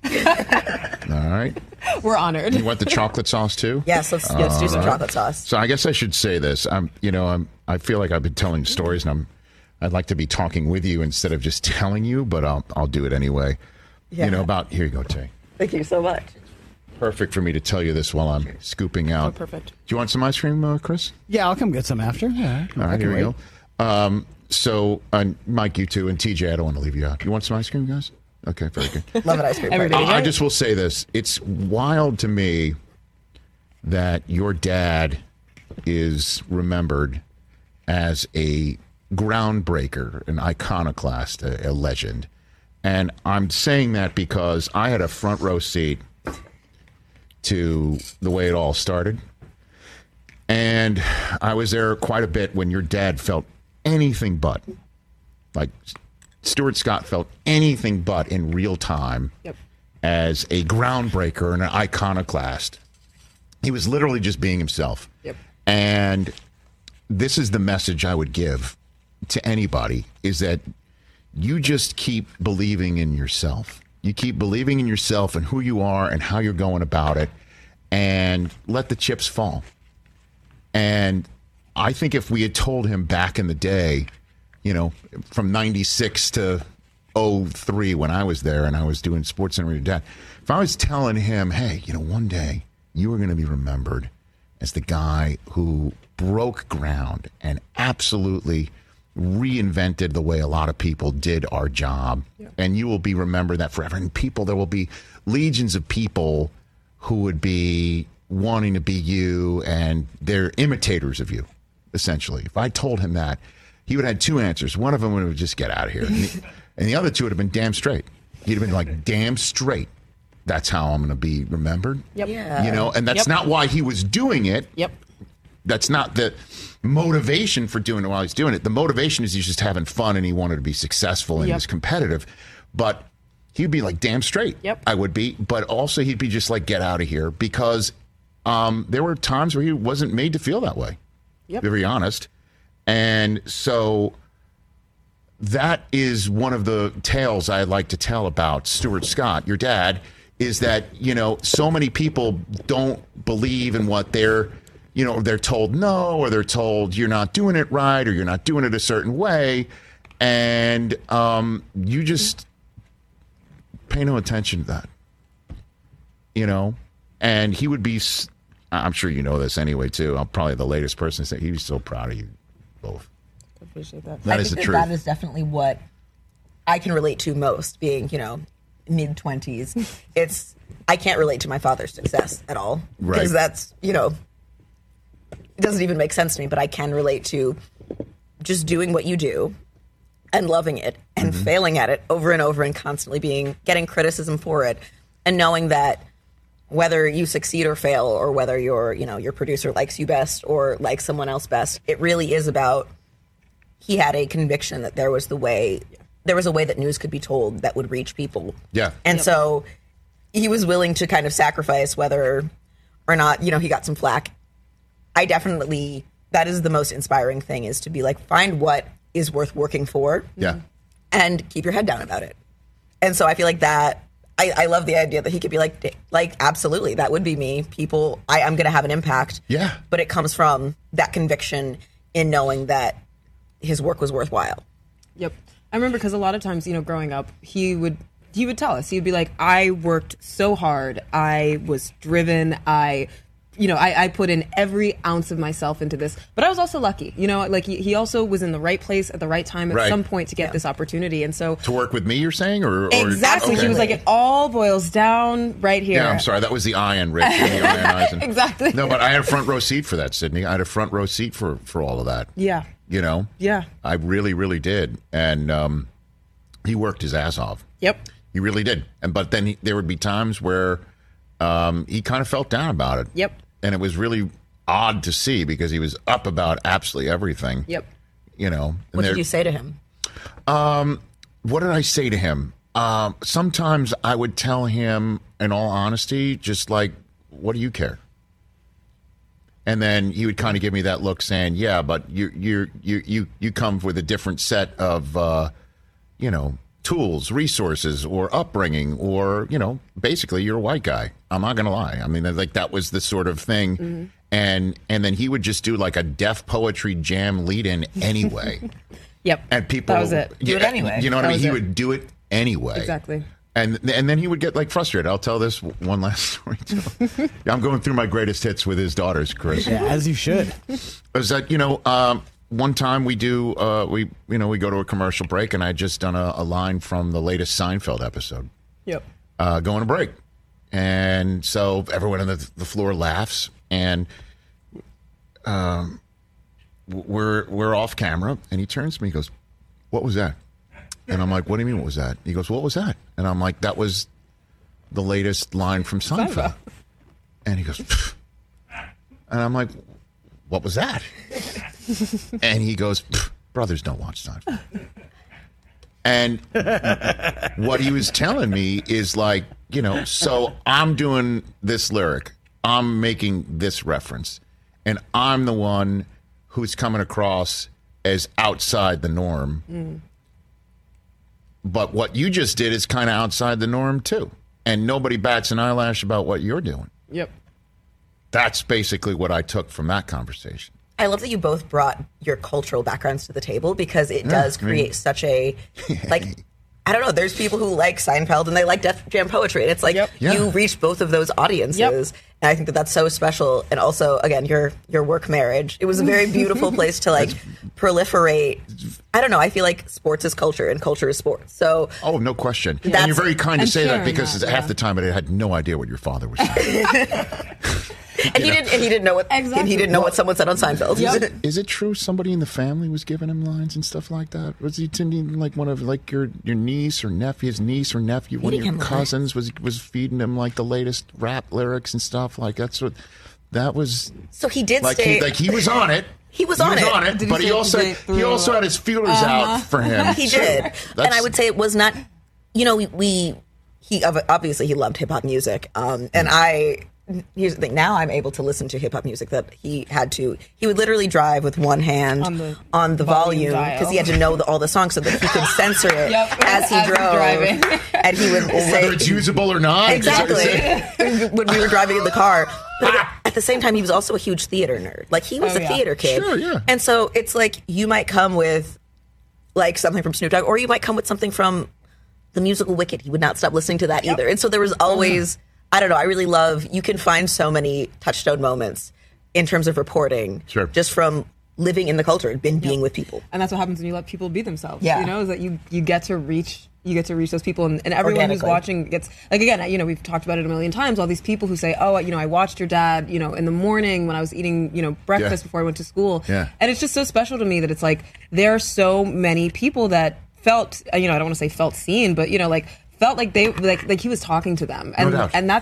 All right. We're honored. You want the chocolate sauce too? Yes, let's let's do some All right. chocolate sauce. So I guess I should say this. I'm, you know, I'm. I feel like I've been telling stories, and I'm. I'd like to be talking with you instead of just telling you, but I'll. I'll do it anyway. Yeah. You know about. Here you go, Tay. Thank you so much. Perfect for me to tell you this while I'm scooping out. Oh, perfect. Do you want some ice cream, uh, Chris? Yeah, I'll come get some after. Yeah, All I right, can here we wait. go. Um, so, uh, Mike, you too, and T J, I don't want to leave you out. You want some ice cream, guys? Okay, very good. Love an ice cream party. Everybody. I, I just will say this. It's wild to me that your dad is remembered as a groundbreaker, an iconoclast, a, a legend. And I'm saying that because I had a front row seat to the way it all started. And I was there quite a bit when your dad felt anything but, like Stuart Scott felt anything but in real time Yep. as a groundbreaker and an iconoclast. He was literally just being himself. Yep. And this is the message I would give to anybody, is that you just keep believing in yourself. You keep believing in yourself and who you are and how you're going about it, and let the chips fall. And I think if we had told him back in the day, you know, from ninety-six to oh three when I was there and I was doing Sports Center with your dad, if I was telling him, hey, you know, one day you are going to be remembered as the guy who broke ground and absolutely reinvented the way a lot of people did our job. Yeah. And you will be remembered that forever. And people, there will be legions of people who would be wanting to be you, and they're imitators of you, essentially. If I told him that, he would have had two answers. One of them would have just get out of here. And the, and the other two would have been damn straight. He'd have been like, damn straight. That's how I'm going to be remembered. Yep. Yeah. You know, and that's Yep. not why he was doing it. Yep. That's not the motivation for doing it while he's doing it. The motivation is he's just having fun and he wanted to be successful and Yep. he was competitive. But he'd be like, damn straight. Yep. I would be. But also he'd be just like, get out of here. Because um, there were times where he wasn't made to feel that way. Yep. To be honest. And so that is one of the tales I like to tell about Stuart Scott, your dad, is that, you know, so many people don't believe in what they're, you know, they're told no, or they're told you're not doing it right, or you're not doing it a certain way. And um, you just pay no attention to that, you know, and he would be, I'm sure you know this anyway, too. I'm probably the latest person to say he was so proud of you both. Appreciate that. That I is think the that truth. that is definitely what I can relate to most, being, you know, mid twenties. It's, I can't relate to my father's success at all. Right. Because that's, you know, it doesn't even make sense to me, but I can relate to just doing what you do and loving it and Mm-hmm. failing at it over and over and constantly being, getting criticism for it and knowing that whether you succeed or fail, or whether your, you know, your producer likes you best or likes someone else best, it really is about, he had a conviction that there was the way, there was a way that news could be told that would reach people. Yeah. And Yep. so he was willing to kind of sacrifice whether or not, you know, he got some flack. I definitely, that is the most inspiring thing, is to be like, find what is worth working for. Yeah. And keep your head down about it. And so I feel like that, I, I love the idea that he could be like, like, absolutely, that would be me. People, I, I'm going to have an impact. Yeah. But it comes from that conviction in knowing that his work was worthwhile. Yep. I remember because a lot of times, you know, growing up, he would he would tell us, he would be like, I worked so hard. I was driven. I, you know, I, I put in every ounce of myself into this. But I was also lucky. You know, like he, he also was in the right place at the right time at Right. some point to get this opportunity. And so To work with me, you're saying? or, or Exactly. okay. He was like, it all boils down right here. Yeah, I'm sorry. That was the iron, Rich. The ionizing. Exactly. No, but I had a front row seat for that, Sydney. I had a front row seat for, for all of that. Yeah. You know? Yeah. I really, really did. And um, he worked his ass off. Yep. He really did. And But then he, there would be times where um, he kind of felt down about it. Yep. And it was really odd to see because he was up about absolutely everything. Yep. You know. and What there- did you say to him? Um, what did I say to him? Um, sometimes I would tell him, in all honesty, just like, what do you care? And then he would kind of give me that look saying, yeah, but you you you you you come with a different set of uh, you know, tools, resources, or upbringing, or, you know, basically you're a white guy. I'm not gonna lie. I mean, like that was the sort of thing. Mm-hmm. And and then he would just do like a Def Poetry Jam lead in anyway. Yep. And people That was it. Do it anyway. You know what That I mean? was He it. would do it anyway. Exactly. And and then he would get like frustrated. I'll tell this one last story too. I'm going through my greatest hits with his daughters, Chris. Yeah, as you should. Is that, you know, um, one time we do uh, we you know we go to a commercial break, and I just done a, a line from the latest Seinfeld episode. Yep. Uh, going to break, and so everyone on the, the floor laughs, and um, we're we're off camera, and he turns to me, he goes, "What was that?" And I'm like, "What do you mean, what was that?" He goes, "What was that?" And I'm like, "That was the latest line from Seinfeld." And he goes, "Pfft." And I'm like, "What was that?" And he goes, "Pfft, brothers don't watch Seinfeld." And what he was telling me is like, you know, so I'm doing this lyric, I'm making this reference, and I'm the one who's coming across as outside the norm. Mm. But what you just did is kind of outside the norm too. And nobody bats an eyelash about what you're doing. Yep. That's basically what I took from that conversation. I love that you both brought your cultural backgrounds to the table, because it Yeah, does I mean- create such a, like, I don't know, there's people who like Seinfeld and they like Def Jam Poetry. And it's like, Yeah. you reach both of those audiences. Yep. And I think that that's so special. And also, again, your your work marriage. It was a very beautiful place to, like, proliferate. I don't know, I feel like sports is culture and culture is sports. So Oh, no question. That's- and you're very kind to and say that sharing because that, half yeah. the time I had no idea what your father was saying. and he didn't and he didn't know what and Exactly. he didn't know what someone said on Seinfeld. Yep. Is it, is it true somebody in the family was giving him lines and stuff like that? Was he attending like one of like your your niece or nephew, his niece or nephew, one of Feeding your him lines. cousins was was feeding him like the latest rap lyrics and stuff like that's what that was So he did like stay he, like he was on it. He was on it. Did he but he say also today he through- also had his feelers out for him. He too. did, and That's- I would say it was not. You know, we, we he obviously he loved hip hop music, um, and I. Here's the thing. Now I'm able to listen to hip hop music that he had to. He would literally drive with one hand On the on the volume volume dial. because he had to know the, all the songs so that he could censor it Yep, as he as he's drove. driving. And he would Or say whether it's usable or not. is that what you're saying? exactly when we were driving in the car. But at the same time, he was also a huge theater nerd. Like he was Oh, a yeah. theater kid. Sure, yeah. And so it's like you might come with like something from Snoop Dogg, or you might come with something from the musical Wicked. He would not stop listening to that either. And so there was always, I don't know, I really love, you can find so many touchstone moments in terms of reporting Sure. just from living in the culture and being, being with people. And that's what happens when you let people be themselves. Yeah. You know, is that you, you get to reach you get to reach those people, and, and everyone who's Organically. watching gets, like, again, you know, we've talked about it a million times, all these people who say, oh, you know, I watched your dad, you know, in the morning when I was eating, you know, breakfast Yeah. before I went to school. Yeah. And it's just so special to me that it's like there are so many people that felt, you know, I don't want to say felt seen, but, you know, like felt like they like like he was talking to them. And doubt. and that's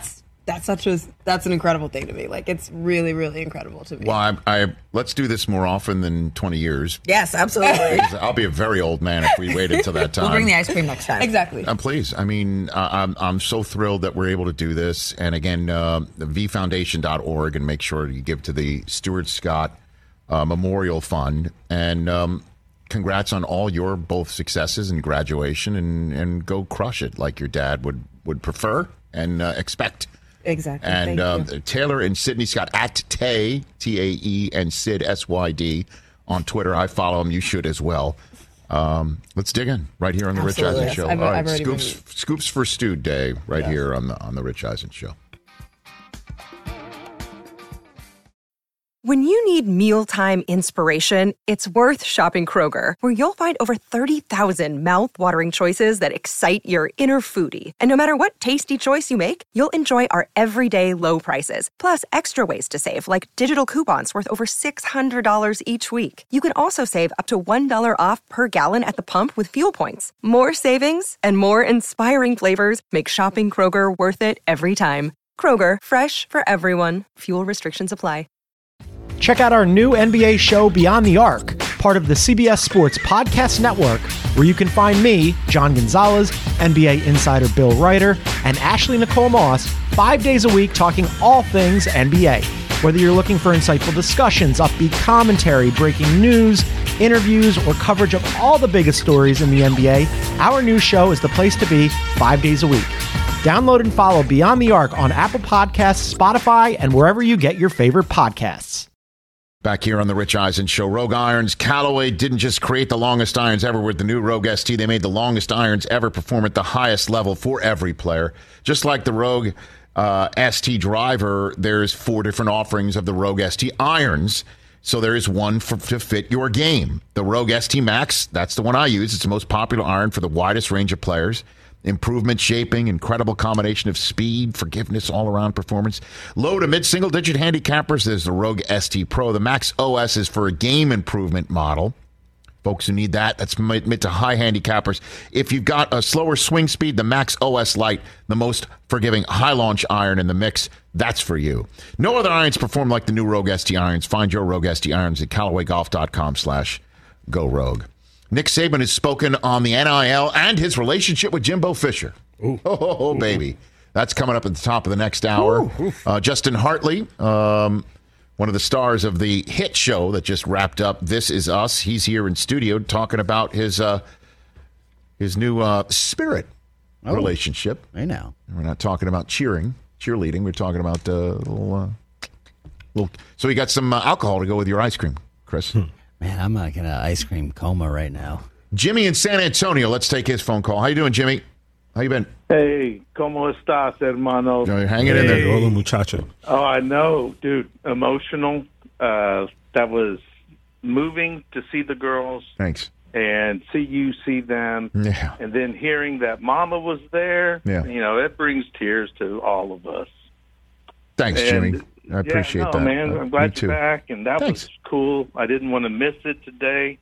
that's such a that's an incredible thing to me. Like, it's really, really incredible to me. Well, I, I let's do this more often than twenty years. Yes, absolutely. I'll be a very old man if we waited till that time. We'll bring the ice cream next time. Exactly. Uh, please. I mean, uh, I'm I'm so thrilled that we're able to do this. And again, uh, the v foundation dot org, and make sure you give to the Stuart Scott uh, Memorial Fund. And um, congrats on all your both successes and graduation, and, and go crush it like your dad would, would prefer and uh, expect. Exactly. And Thank um, you. Taylor and Sydney Scott at Tay, T A E, and Sid, S Y D, on Twitter. I follow them. You should as well. Um, let's dig in right here on the Absolutely. Rich Eisen Show. I've- All right, I've already scoops, been- scoops for Stu Day right Yes. here on the on the Rich Eisen Show. When you need mealtime inspiration, it's worth shopping Kroger, where you'll find over thirty thousand mouth-watering choices that excite your inner foodie. And no matter what tasty choice you make, you'll enjoy our everyday low prices, plus extra ways to save, like digital coupons worth over six hundred dollars each week. You can also save up to one dollar off per gallon at the pump with fuel points. More savings and more inspiring flavors make shopping Kroger worth it every time. Kroger, fresh for everyone. Fuel restrictions apply. Check out our new N B A show, Beyond the Arc, part of the C B S Sports Podcast Network, where you can find me, John Gonzalez, N B A insider Bill Ryder, and Ashley Nicole Moss, five days a week talking all things N B A. Whether you're looking for insightful discussions, upbeat commentary, breaking news, interviews, or coverage of all the biggest stories in the N B A, our new show is the place to be five days a week. Download and follow Beyond the Arc on Apple Podcasts, Spotify, and wherever you get your favorite podcasts. Back here on the Rich Eisen Show, Rogue Irons. Callaway didn't just create the longest irons ever with the new Rogue S T. They made the longest irons ever perform at the highest level for every player. Just like the Rogue uh, S T driver, there's four different offerings of the Rogue S T irons. So there is one for, to fit your game. The Rogue S T Max, that's the one I use. It's the most popular iron for the widest range of players. Improvement, shaping, incredible combination of speed, forgiveness, all-around performance. Low to mid-single-digit handicappers, there's the Rogue S T Pro. The Max O S is for a game improvement model. Folks who need that, that's mid to high handicappers. If you've got a slower swing speed, the Max O S Lite, the most forgiving high-launch iron in the mix, that's for you. No other irons perform like the new Rogue S T irons. Find your Rogue S T irons at Callaway Golf dot com slash go rogue. Nick Saban has spoken on the N I L and his relationship with Jimbo Fisher. Ooh. Oh, oh, oh baby. That's coming up at the top of the next hour. Uh, Justin Hartley, um, one of the stars of the hit show that just wrapped up, This Is Us. He's here in studio talking about his uh, his new uh, Spirit oh. relationship. I know. We're not talking about cheering, cheerleading. We're talking about uh, little, uh, little. So you got some uh, alcohol to go with your ice cream, Chris. Hmm. Man, I'm like in an ice cream coma right now. Jimmy in San Antonio. Let's take his phone call. How you doing, Jimmy? How you been? Hey, ¿cómo estás, hermano? No, you're hanging in there. Hola, muchacho. Oh, I know, dude. Emotional. Uh, that was moving to see the girls. Thanks. And see you see them. Yeah. And then hearing that Mama was there. Yeah. You know, it brings tears to all of us. Thanks, and, Jimmy. I appreciate yeah, no, that. man. Uh, I'm glad me too. you're back, and that Thanks. was cool. I didn't want to miss it today.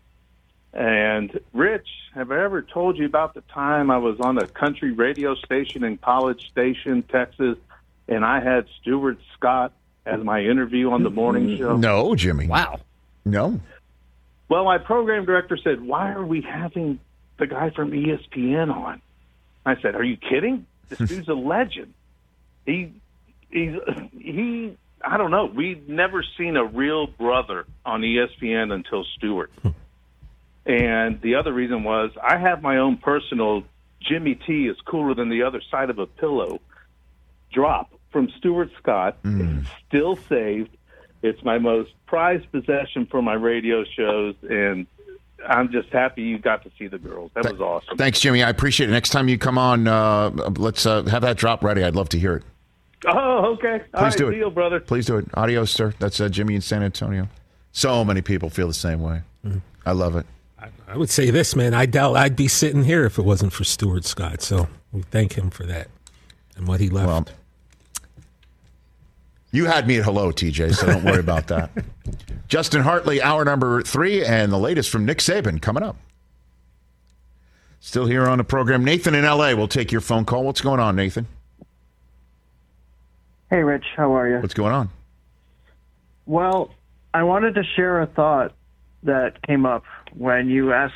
And Rich, have I ever told you about the time I was on a country radio station in College Station, Texas, and I had Stuart Scott as my interview on the morning show? No, Jimmy. Wow. No. Well, my program director said, "Why are we having the guy from E S P N on?" I said, "Are you kidding? This dude's a legend. He, he's he." I don't know. We'd never seen a real brother on E S P N until Stuart. And the other reason was I have my own personal Jimmy T is cooler than the other side of a pillow drop from Stuart Scott. Mm. It's still saved. It's my most prized possession for my radio shows, and I'm just happy you got to see the girls. That was awesome. Thanks, Jimmy. I appreciate it. Next time you come on, uh, let's uh, have that drop ready. I'd love to hear it. Oh, okay. All Please right, do it. deal, brother. Please do it. Adios, sir. That's uh, Jimmy in San Antonio. So many people feel the same way. Mm. I love it. I, I would say this, man. I doubt I'd be sitting here if it wasn't for Stuart Scott. So we thank him for that and what he left. Well, you had me at hello, T J, so don't worry about that. Justin Hartley, hour number three, and the latest from Nick Saban coming up. Still here on the program. Nathan in L A will take your phone call. What's going on, Nathan? Hey, Rich. How are you? What's going on? Well, I wanted to share a thought that came up when you asked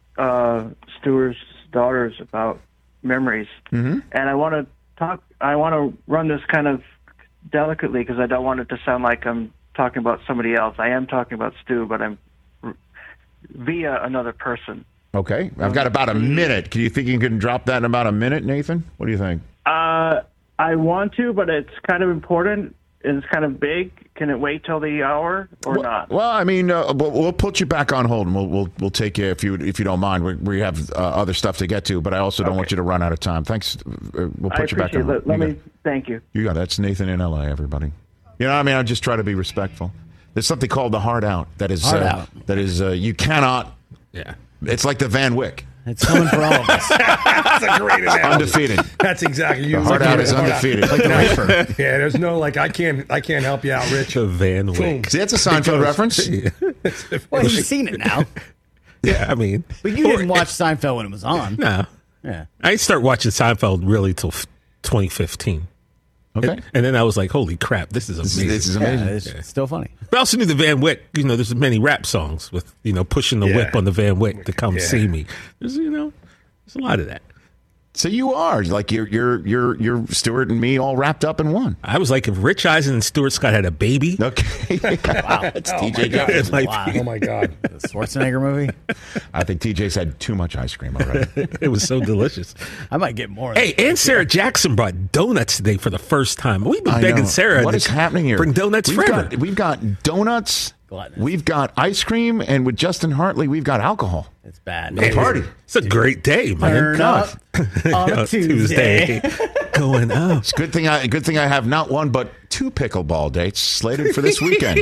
uh, Stewart's daughters about memories. Mm-hmm. And I want to talk, I want to run this kind of delicately because I don't want it to sound like I'm talking about somebody else. I am talking about Stu, but I'm r- via another person. Okay. I've got about a minute. Do you think you can drop that in about a minute, Nathan? What do you think? Uh, I want to, but it's kind of important. It's kind of big. Can it wait till the hour or well, not? Well, I mean, uh, we'll, we'll put you back on hold, and we'll we'll, we'll take you if you if you don't mind. We, we have uh, other stuff to get to, but I also don't Okay. want you to run out of time. Thanks. Uh, we'll put I you back appreciate on hold. it. Let You me got- thank you. You got it. That's Nathan in L A, everybody. You know, I mean, I just try to be respectful. There's something called the hard out. That is Hard uh, out. That is uh, you cannot. Yeah. It's like the Van Wyck. It's coming for all of us. That's a great analogy. Undefeated. That's exactly you. The hard out is undefeated. Like the Reaper. Yeah, there's no like I can't I can't help you out, Rich. The Van Wyck. See, that's a Seinfeld reference. Well, you've seen it now. Yeah, I mean, But you didn't watch Seinfeld when it was on. no. Yeah. I didn't start watching Seinfeld really till f- twenty fifteen. Okay. And, and then I was like, holy crap, this is This is, amazing. this is amazing. Yeah, it's Yeah. still funny. But I also knew the Van Wyck. You know, there's many rap songs with, you know, pushing the Yeah. whip on the Van Wyck to come Yeah. see me. There's, you know, there's a lot of that. So you are like you're you're you're you're Stewart and me all wrapped up in one. I was like, if Rich Eisen and Stuart Scott had a baby. Okay. Wow. It's Oh T my J. God. Jefferson. Like, Wow. Oh my God. The Schwarzenegger movie. I think T J's had too much ice cream already. It was so delicious. I might get more. Hey, and Sarah Jackson brought donuts today for the first time. We've been I begging know. Sarah What to is happening here? bring donuts we've forever. Got, we've got donuts. Gluttonous. We've got ice cream, and with Justin Hartley, we've got alcohol. It's bad. Man, party. It's a great day, man. Turn up on a Tuesday. Going up. It's good thing I good thing I have not one but two pickleball dates slated for this weekend.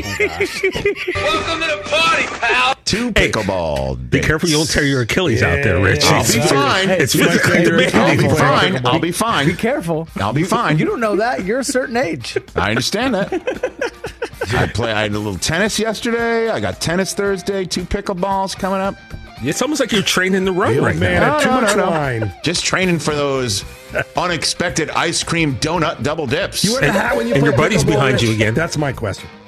Welcome to the party, pal. Two pickleball. Be careful you don't tear your Achilles out there, Rich. I'll be fine. It's You might physically tear your I'll demanding. be fine. I'll be fine. Be careful. I'll be fine. You don't know that. You're a certain age. I understand that. I play. I had a little tennis yesterday. I got tennis Thursday. Two pickleballs coming up. It's almost like you're training to run The old right man now. had too much wine. Just training for those unexpected ice cream donut double dips. You wear the hat when you And play your buddy's pickleball, behind Rich? you again. That's my question.